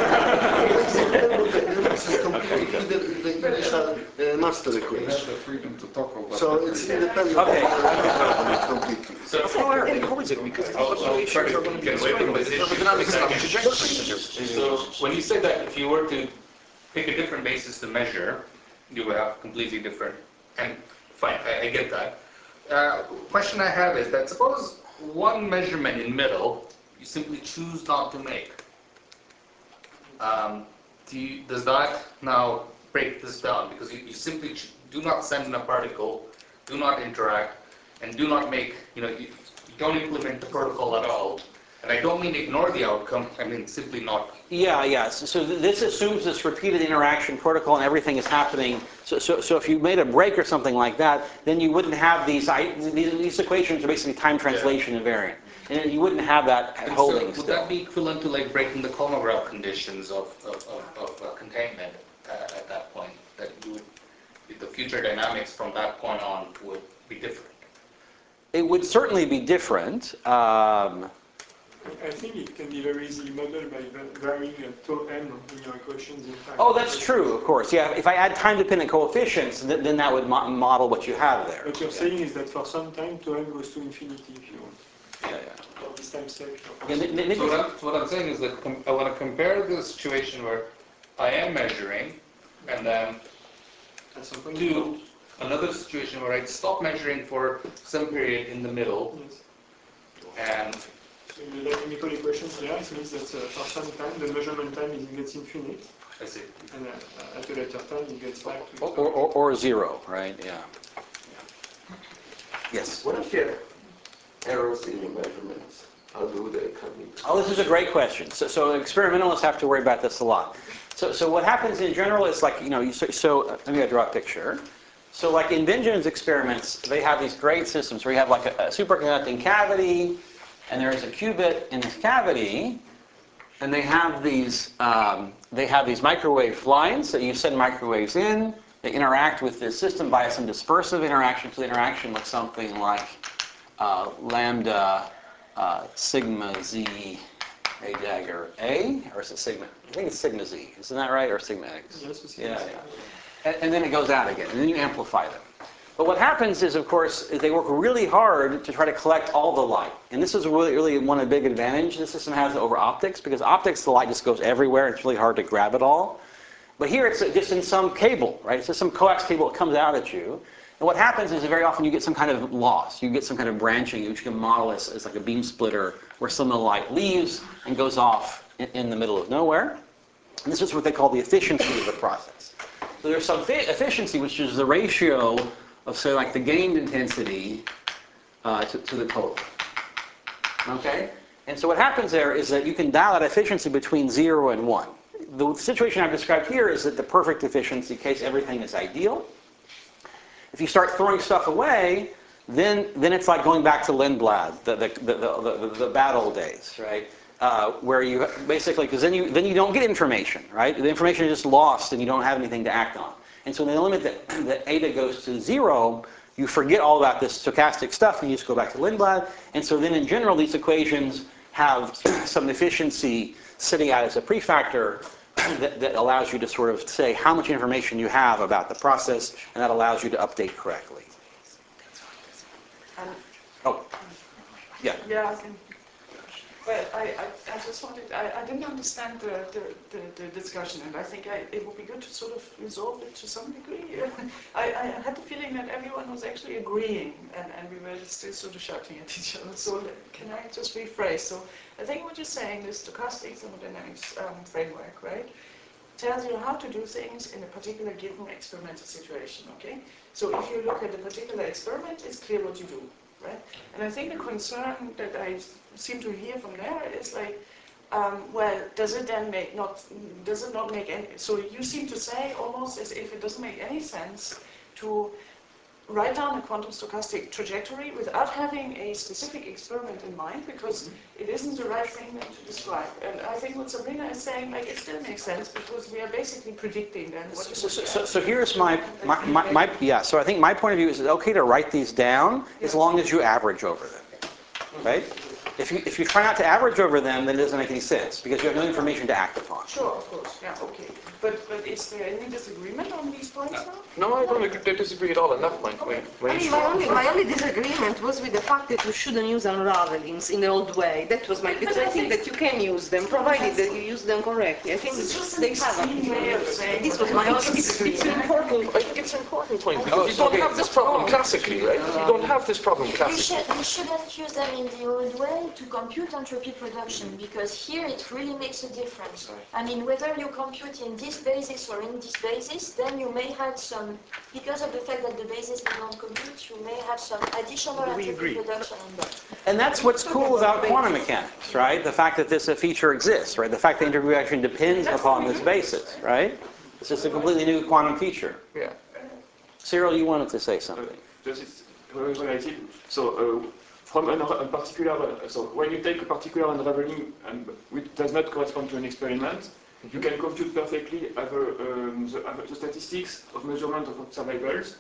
This is completely the, the initial uh, master You have equation. the freedom to talk about So that. it's independent Okay. of completely. So, how are they? How is it? Because the I'll- I'll fluctuations try to are going to be get away explained from by this the issue. thermodynamics and trajectory. So when you said that if you were to pick a different basis to measure, you would have completely different, and fine, I, I get that. Uh, question I have is that suppose one measurement in middle you simply choose not to make. Um, do you, does that now break this down? Because you, you simply ch- do not send in a particle, do not interact, and do not make, you know, you, you don't implement the protocol at all. And I don't mean ignore the outcome, I mean simply not. Yeah, yeah. So, so th- this assumes this repeated interaction protocol and everything is happening. So, so, so if you made a break or something like that, then you wouldn't have these, I, these, these equations are basically time translation invariant. And you wouldn't have that And holding so would still. that be equivalent to like breaking the Kolmogorov conditions of, of, of, of uh, containment uh, at that point? That you would, the future dynamics from that point on would be different? It would certainly be different. Um, I think it can be very easily modeled by va- varying a tau m in your equations in time. oh, that's true, of course. Yeah, if I add time-dependent coefficients, th- then that would mo- model what you have there. What you're saying is that for some time, tau m goes to infinity if you want. Yeah, yeah. For this time step. Yeah, m- m- maybe- So what I'm, so what I'm saying is that com- I want to compare the situation where I am measuring, and then At some point, to another situation where I'd stop measuring for some period in the middle, yes. and So in the dynamical equations there, it means that uh, for some time, the measurement time is gets infinite, I see. and uh, at a later time, it gets back to Or, or, or zero, right? Yeah. Yeah. Yes. What if you have errors in your measurements? How do they come into? Oh, this is a great question. So, so experimentalists have to worry about this a lot. So, so what happens in general is like, you know, you, so, so uh, let me draw a picture. So like in Benjamin's experiments, they have these great systems where you have like a, a superconducting cavity, and there is a qubit in this cavity, and they have these um, they have these microwave lines that you send microwaves in. They interact with this system via some dispersive interaction. So the interaction looks something like uh, lambda uh, sigma z a dagger a, or is it sigma? I think it's sigma z. Isn't that right, or sigma x? Yes, it's Yeah, yeah. And, and then it goes out again, and then you amplify them. But what happens is, of course, is they work really hard to try to collect all the light. And this is really, really one of the big advantages this system has over optics, because optics, the light just goes everywhere, and it's really hard to grab it all. But here it's just in some cable, right? It's just some coax cable that comes out at you. And what happens is that very often you get some kind of loss. You get some kind of branching, which you can model as, as like a beam splitter, where some of the light leaves and goes off in, in the middle of nowhere. And this is what they call the efficiency of the process. So there's some efficiency, which is the ratio of, say, like the gained intensity uh, to, to the total. Okay? And so what happens there is that you can dial that efficiency between zero and one. The situation I've described here is that the perfect efficiency case, everything is ideal. If you start throwing stuff away, then, then it's like going back to Lindblad, the, the, the, the, the, the bad old days, right? Uh, where you basically, because then you, then you don't get information, right? The information is just lost and you don't have anything to act on. And so in the limit that, that eta goes to zero, you forget all about this stochastic stuff and you just go back to Lindblad. And so then in general, these equations have some efficiency sitting out as a prefactor that, that allows you to sort of say how much information you have about the process, and that allows you to update correctly. Um, Oh, yeah. Yeah, I think, but I, I, I just wanted, I, I didn't understand the, the, the, the discussion, and I think I, it would be good to sort of resolve it to some degree. I, I had the feeling that everyone was actually agreeing, and, and we were still sort of shouting at each other. So can I just rephrase? So I think what you're saying is stochastic thermodynamics um, framework, right? Tells you how to do things in a particular given experimental situation, okay? So if you look at a particular experiment, it's clear what you do, right? And I think the concern that I seem to hear from there is like, um, well, does it then make not, does it not make any, so you seem to say almost as if it doesn't make any sense to write down a quantum stochastic trajectory without having a specific experiment in mind, because it isn't the right thing then to describe. And I think what Sabrina is saying, like, it still makes sense, because we are basically predicting then what So, so, so, so here's my, my, my, my, yeah, so I think my point of view is it's okay to write these down as long as you average over them, right? If you, if you try not to average over them, then it doesn't make any sense, because you have no information to act upon. Sure, of course, yeah, okay. But, but is there any disagreement on these points now? No, I don't agree, disagree at all on that point. Okay. My, my I mean, issue- my only, my only disagreement was with the fact that you shouldn't use unravelings in the old way. That was my, because I think that you can use them, provided that you use them correctly. I think It's just they an have extreme way of saying This what was my I only want to It's disagreement. an important, I think it's an important point, because you don't have this problem classically, right? You don't have this problem You, classically. should, you shouldn't use them in the old way to compute entropy production, because here it really makes a difference. I mean, whether you compute in this basis or in this basis, then you may have some, because of the fact that the basis did not compute, you may have some additional entropy production in there. And that's what's cool about quantum mechanics, right? The fact that this a feature exists, right? The fact that entropy reaction depends upon this basis, right? It's just a completely new quantum feature. Yeah. Cyril, you wanted to say something. Just it's related. So uh, from an, a particular, uh, so when you take a particular unraveling and which does not correspond to an experiment, you can compute perfectly other, um, the, other, the statistics of measurement of observables.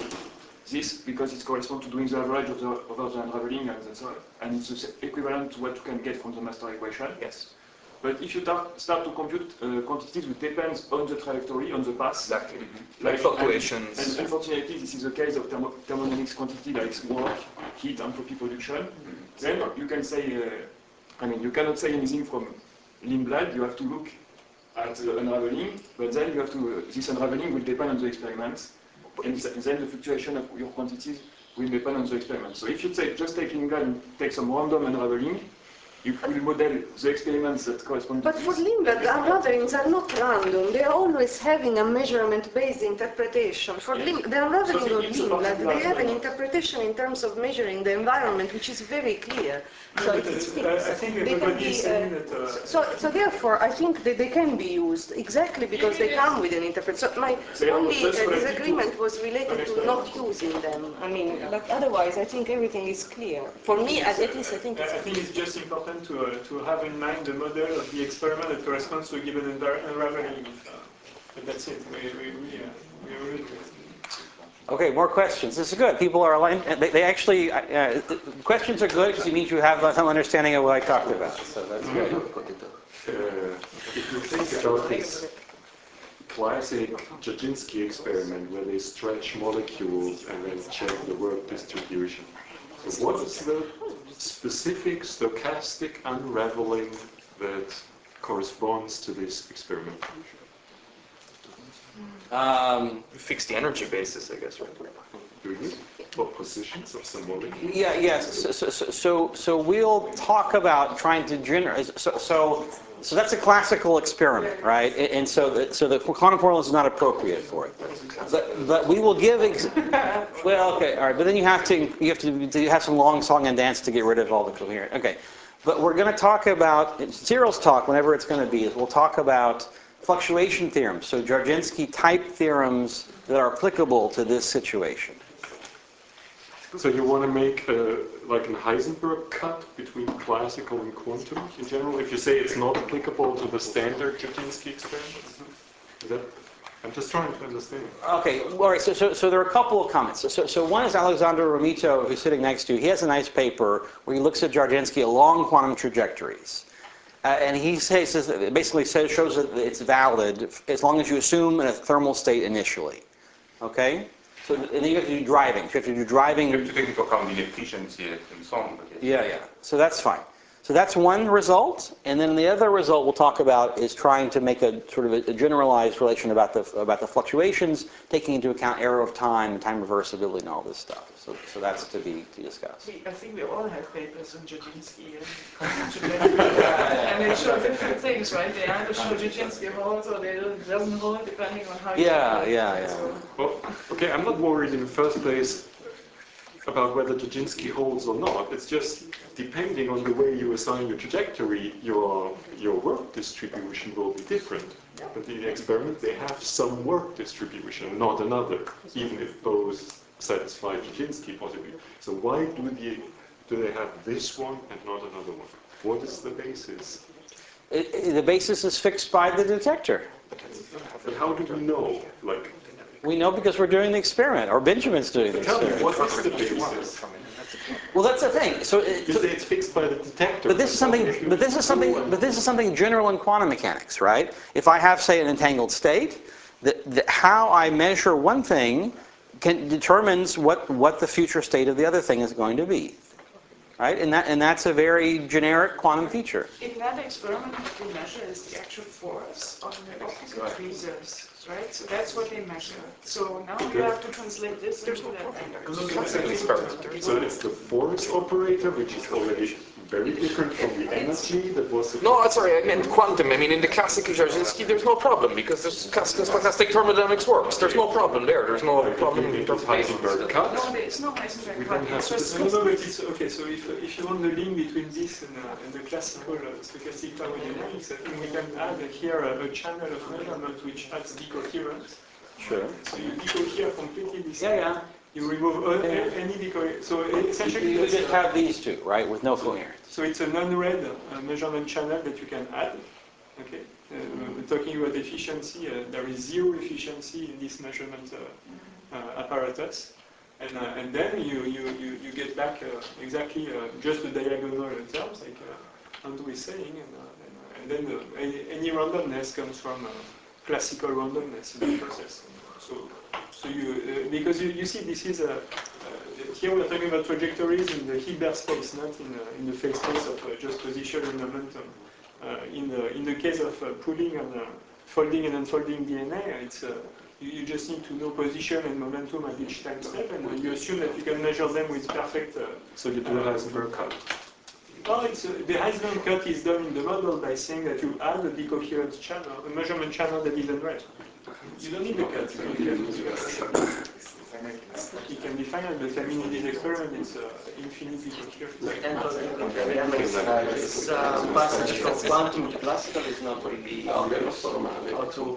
This because it corresponds to doing the average of the, of the unraveling, and that's all. And it's equivalent to what you can get from the master equation. Yes. But if you start, start to compute uh, quantities which depends on the trajectory, on the path, Exactly. Mm-hmm. Like fluctuations. And, and unfortunately, this is the case of thermo thermodynamics quantity like work, heat, entropy production. Mm-hmm. Then you can say, uh, I mean, you cannot say anything from Lindblad. You have to look at the unraveling, but then you have to. Uh, this unraveling will depend on the experiments, and then the fluctuation of your quantities will depend on the experiments. So if you take just take Lindblad and take some random unraveling, you will model the experiments that correspond to But this. for Lindblad, the unravelings are not random. They are always having a measurement-based interpretation. For Yes. Lim the unraveling So of it's a Lindblad, particular they have an experiment. interpretation in terms of measuring the environment, which is very clear. So But, it's uh, I fixed. think They can everybody be, is saying uh, that. Uh, so, so therefore, I think that they can be used exactly because they come with an interpretation. So my They are only just uh, related disagreement to was related an to not experiment. using them. I mean, but otherwise, I think everything is clear. For me, at at least, I think it's I think it's just important to, uh, to have in mind the model of the experiment that corresponds to a given unraveling. Uh, but that's it. We, we, we, uh, we are really Okay, more questions. This is good. People are aligned. They, they actually, uh, uh, questions are good because it means you have uh, some understanding of what I talked about. So that's good. Uh, if you think about this classic Jajinsky experiment where they stretch molecules and then check the work distribution, so what is the specific stochastic unraveling that corresponds to this experiment? Um, Fix the energy basis, I guess, right? Do you? Or positions of some molecule? Yeah, yes. So, so, so, so we'll talk about trying to generate. So, so, so that's a classical experiment, right? And, and so, the, so the quantum formula is not appropriate for it. But, but we will give. Ex well, okay, all right. But then you have to, you have to, you have some long song and dance to get rid of all the coherent. Okay, but we're going to talk about Cyril's talk, whenever it's going to be. Is we'll talk about fluctuation theorems. So Jarzynski type theorems that are applicable to this situation. So you want to make a, like an Heisenberg cut between classical and quantum in general? If you say it's not applicable to the standard Jajinsky experiment? Is that, I'm just trying to understand. Okay, all right, so, so, so there are a couple of comments. So, so one is Alexander Romito, who's sitting next to you. He has a nice paper where he looks at Jarzynski along quantum trajectories. Uh, and he says, says basically says, shows that it's valid as long as you assume in a thermal state initially. Okay? So and then you have to do driving. So you have to do driving. You have to take into account the efficiency and so on. Yeah, yeah. So that's fine. So that's one result, and then the other result we'll talk about is trying to make a sort of a, a generalized relation about the about the fluctuations, taking into account error of time, time reversibility, and all this stuff. So, so that's to be to discuss. We, I think we all have papers on Jajinsky and and they show different things, right? They either show Jajinsky holds or they don't, doesn't hold, depending on how you Yeah, look at it. yeah, yeah. So, Well, okay, I'm not worried in the first place about whether Jajinsky holds or not. It's just depending on the way you assign your trajectory, your your work distribution will be different. But in the experiment, they have some work distribution, not another, even if both satisfy Jajinsky possibly. So why do they do they have this one and not another one? What is the basis? It, it, the basis is fixed by the detector. But how do we know? Like. We know because we're doing the experiment, or Benjamin's doing the Tell me, experiment. what is the basis? Well, that's the thing. So, it, you say it's fixed by the detector. But this is something. But this is something. But this is something general in quantum mechanics, right? If I have, say, an entangled state, the, the, how I measure one thing can, determines what what the future state of the other thing is going to be, right? And that and that's a very generic quantum feature. in that experiment, what they measure is the actual force on the opposite tweezers. Right? So that's what they measure. So now you have to translate this into that. So it's the force operator, which is already very different from the energy that was... No, sorry, I meant quantum. I mean, in the classical Jajinsky, there's no problem, because there's classical stochastic thermodynamics works. There's no problem there. There's no problem in interpretation. No, it's no Heisenberg cut. It's just... No, no, but it's, okay, so if, if you want the link between this and, uh, and the classical uh, stochastic thermodynamics, I think we can add here a, a channel of measurement which adds decoherence. Sure. So you decohere completely this. Yeah, yeah. You remove uh, Yeah. any decoherence. So essentially, You it's just a- have these two, right, with no coherence. so it's a non-red uh, measurement channel that you can add. Okay. Uh, we're talking about efficiency. Uh, there is zero efficiency in this measurement uh, uh, apparatus, and uh, and then you you you, you get back uh, exactly uh, just the diagonal terms, like uh, Andrew is saying, and, uh, and, uh, and then uh, any, any randomness comes from uh, classical randomness in the process. So so you uh, because you, you see this is a uh, here we're talking about trajectories in the Hilbert space, not in uh, in the phase space of uh, just position and momentum. Uh, in the in the case of uh, pulling and uh, folding and unfolding D N A, it's uh, you, you just need to know position and momentum at each time step, and uh, you assume that you can measure them with perfect. Uh, so you do a Heisenberg cut. Oh, it's, uh, the Heisenberg cut is done in the model by saying that you add a decoherence channel, a measurement channel that is unread. You don't need the cut. It can be finite, but I mean in this experiment it's uh, infinite decoherence. And this uh, passage from quantum to classical is not really obvious. How to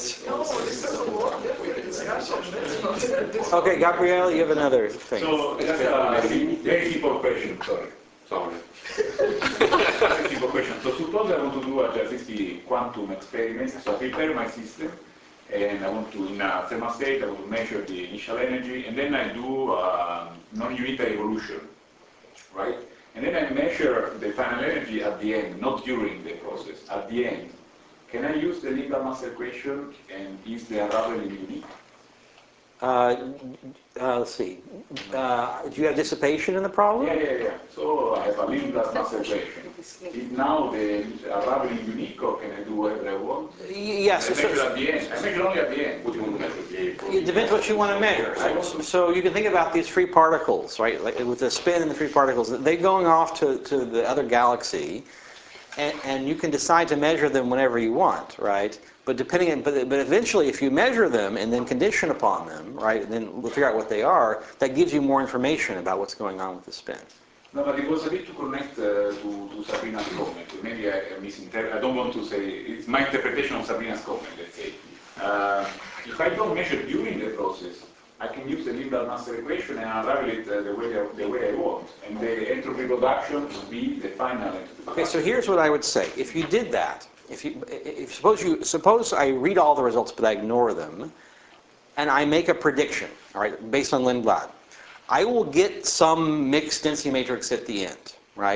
translate. Okay, Gabriele, you have another thing. So that's a very simple question. Sorry. Sorry. Very simple question. So suppose I want to do a Jajinsky quantum experiment. So I prepare my system, and I want to, in a thermal state, I want to measure the initial energy, and then I do uh, non-unitary evolution, right? And then I measure the final energy at the end, not during the process, at the end. Can I use the Lindblad master equation, and is the unraveling unique? Uh, uh, let's see. Uh, do you have dissipation in the problem? Yeah, yeah, yeah. So I have a Lindblad master equation. Is now the unraveling unique, or can I do whatever I want? Yes. I So, measure at the end. I measure only at the end. What do you want to measure? it depends what you want to measure. So, so you can think about these three particles, right? Like with the spin and the three particles, they're going off to, to the other galaxy, and, and you can decide to measure them whenever you want, right? But depending on, but, but eventually, if you measure them and then condition upon them, right, and then we'll figure out what they are, that gives you more information about what's going on with the spin. No, but it was a bit to connect uh, to, to Sabrina's comment. Maybe I, I misinterpret. I don't want to say, it's my interpretation of Sabrina's comment, let's say. Uh, if I don't measure during the process, I can use the Lindblad master equation and unravel it uh, the, way, the way I want. And the entropy production will be the final entropy production. Okay, so here's what I would say. If you did that, if you, if suppose you, suppose I read all the results but I ignore them, and I make a prediction, all right, based on Lindblad, I will get some mixed density matrix at the end, right?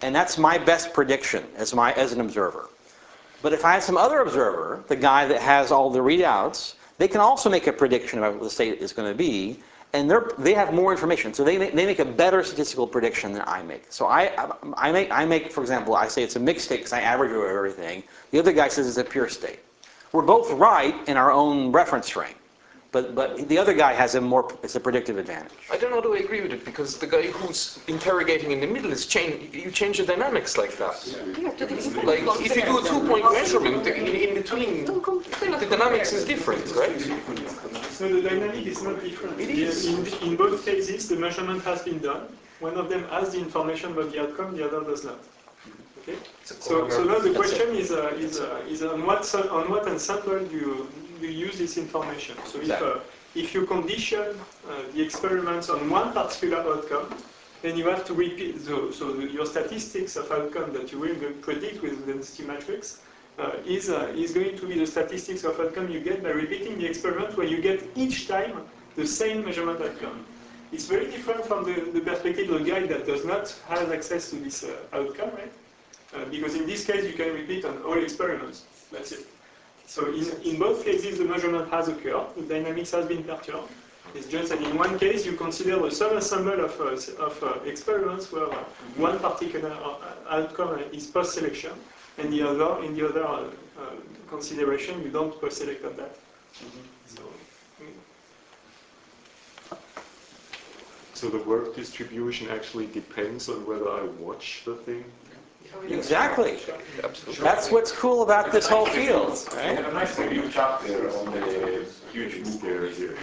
And that's my best prediction as, my, as an observer. But if I had some other observer, the guy that has all the readouts, they can also make a prediction about what the state is going to be, and they're, they have more information. So they make, they make a better statistical prediction than I make. So I, I, make, I make, for example, I say it's a mixed state because I average over everything. The other guy says it's a pure state. We're both right in our own reference frame. But, but the other guy has a more, it's a predictive advantage. I don't know, do I agree with it? Because the guy who's interrogating in the middle is change, you change the dynamics like that. Like, if you do a two-point measurement, in, in between, the dynamics is different, right? So the dynamic is not different. It is. In, in both cases, the measurement has been done. One of them has the information about the outcome, the other does not. Okay? So, so now the question is, uh, is, uh, is on what on what ensemble do you, you use this information? So if, uh, if you condition uh, the experiments on one particular outcome, then you have to repeat, so, so the, your statistics of outcome that you will predict with the density matrix uh, is, uh, is going to be the statistics of outcome you get by repeating the experiment where you get each time the same measurement outcome. It's very different from the, the perspective of a guy that does not have access to this uh, outcome, right? Uh, because in this case, you can repeat on all experiments. That's it. So in, in both cases, the measurement has occurred. The dynamics has been perturbed. It's just that in one case, you consider the sum ensemble of, uh, of uh, experiments where uh, one particular uh, outcome is post-selection, and the other, in the other uh, uh, consideration, you don't post-select on that. Mm-hmm. So, mm. So the work distribution actually depends on whether I watch the thing? Exactly. That's what's cool about this whole field, right? I have a nice review chapter on the huge Scare here.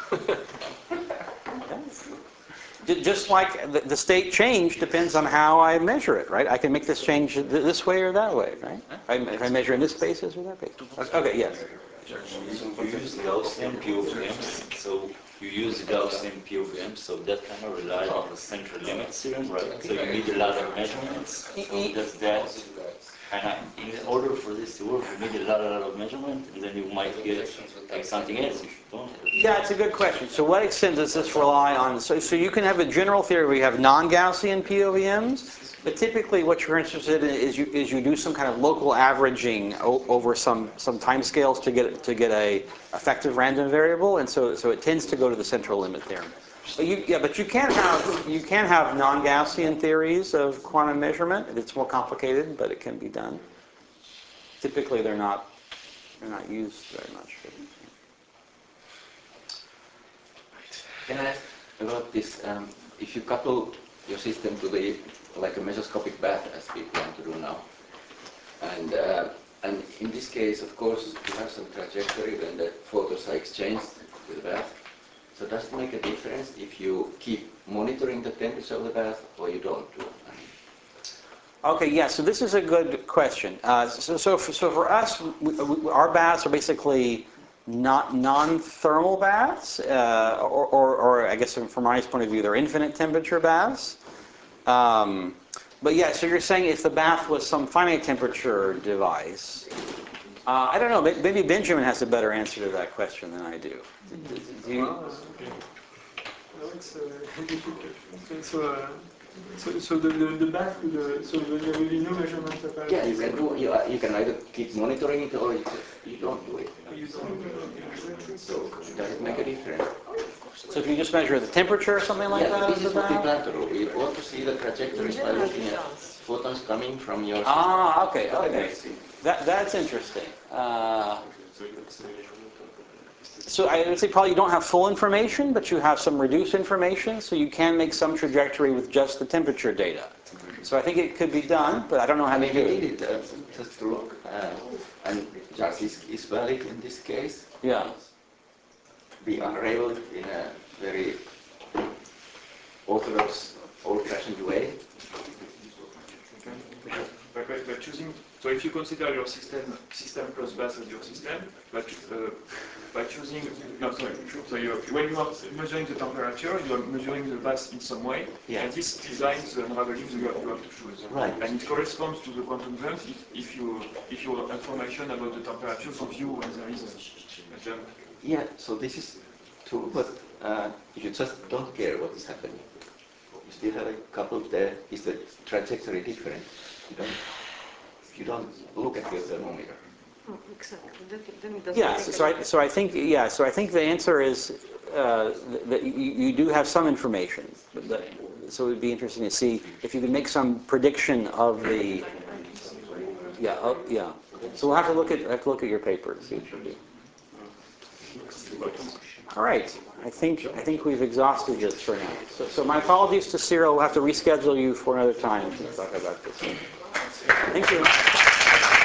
Just like the, the state change depends on how I measure it, right? I can make this change th this way or that way, right? I, if I measure in this basis or that basis. Okay, yes. You use Gaussian P O V Ms, so you use Gaussian P O V Ms, so that kind of relies on the central limit theorem, right? So you need a lot of measurements. So does that, and in order for this to work, you need a lot, a lot of measurement, and then you might get like something else if you don't. Yeah, it's a good question. So what extent does this rely on? So, so you can have a general theory where you have non-Gaussian P O V Ms, but typically what you're interested in is you is you do some kind of local averaging o over some some time scales to get to get a effective random variable, and so so it tends to go to the central limit theorem. But you, yeah, but you can have you can have non-Gaussian theories of quantum measurement. It's more complicated, but it can be done. Typically, they're not they're not used very much. Can I ask about this? Um, if you couple your system to the like a mesoscopic bath, as we plan to do now, and uh, and in this case, of course, you have some trajectory when the photons are exchanged with the bath. So does it make a difference if you keep monitoring the temperature of the bath or you don't do it? Okay, yeah, so this is a good question. Uh, so, so, for, so for us, we, we, our baths are basically not non-thermal baths, uh, or, or, or I guess from my point of view, they're infinite temperature baths. Um, but yeah, so you're saying if the bath was some finite temperature device, uh, I don't know, maybe Benjamin has a better answer to that question than I do. do you, No, it's uh, so, uh, so, so the, the, the bath, the, so there will be no measurement of that. Yeah, you can do. You, you can either keep monitoring it or you, just, you don't do it. You don't do it. So does it make a difference? So if you just measure the temperature or something like yeah, that? This is what we plan to do. We want to see the trajectories by looking at photons coming from your system. Ah, okay, okay. That, that's interesting. Uh, so I would say probably you don't have full information, but you have some reduced information, so you can make some trajectory with just the temperature data. So I think it could be done, but I don't know how to do We it. did it uh, just to look, uh, and just is, is valid in this case. Yeah. We unraveled in a very orthodox, old-fashioned way. By, by, by choosing, so if you consider your system system plus bath as your system, but uh, by choosing, no, sorry, so you when you are measuring the temperature, you are measuring the bath in some way, yeah. and this designs the unraveling you have, you have to choose. Right. And it corresponds to the quantum jump if, if you if your information about the temperature gives you when there is a, a jump. Yeah. So this is true, but uh, you just don't care what is happening. You still have a couple there. Is the trajectory different? You don't, you don't look at your thermometer. Oh, exactly. Then, then it doesn't Yeah, make so, a so I, difference. so I think, yeah, so I think the answer is uh, that you, you do have some information. But that, so it would be interesting to see if you could make some prediction of the, yeah, oh, yeah. So we'll have to look at, have to look at your paper and see what you do. All right, I think, I think we've exhausted this for now. So, so my apologies to Cyril, we'll have to reschedule you for another time to talk about this. Thank you.